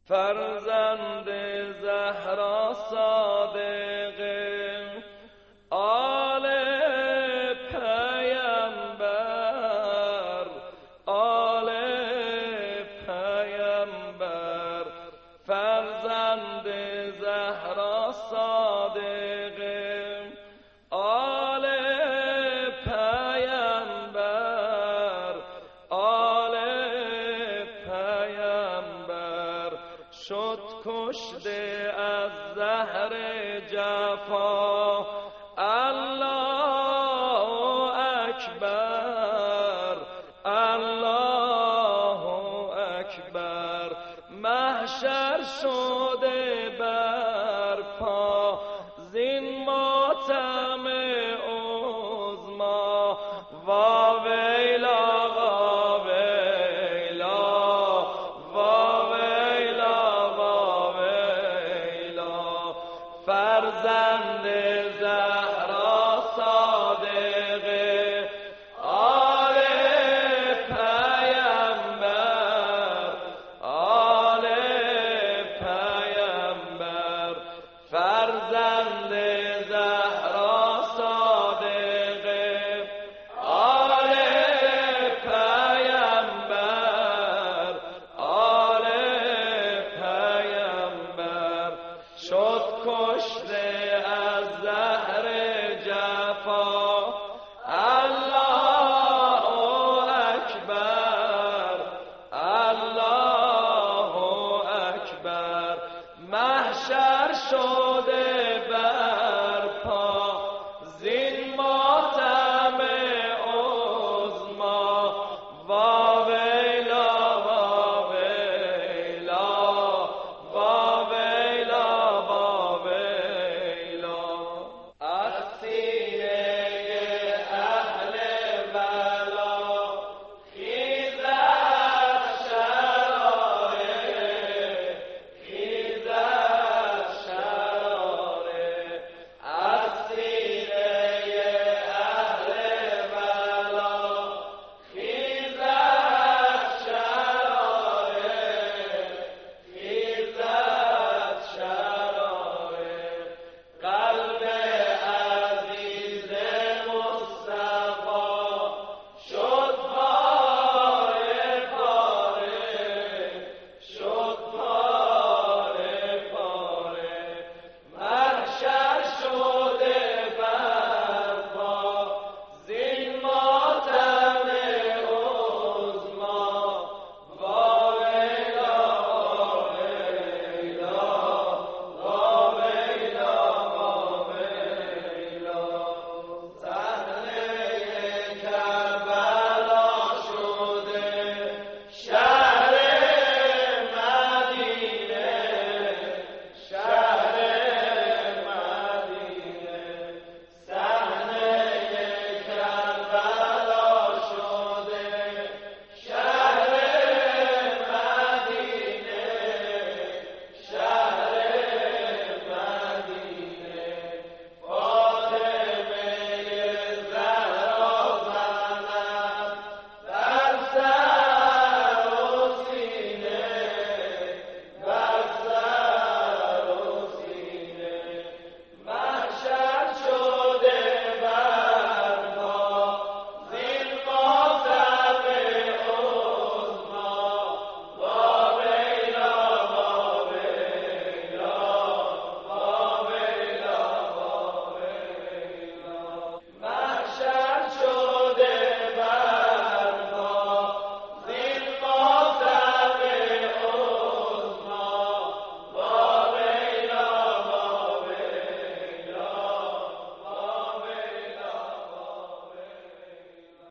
فرزند زهرا صادقه، آل پیامبر، آل پیامبر. فرزند زهرا صادقه، آل پیامبر، آل پیامبر. شد کشته از زهر جفا، الله اکبر، الله اکبر. محشر شده برپا زین ماتم عظما، واویلا واویلا، واویلا واویلا. فرزند زهرا صادقه، آل پیامبر، آل پیامبر. فرزند زهرا صادقه، آل پیامبر، آل پیامبر. شد کشته از زهر جفا، الله اکبر، الله اکبر. محشر شده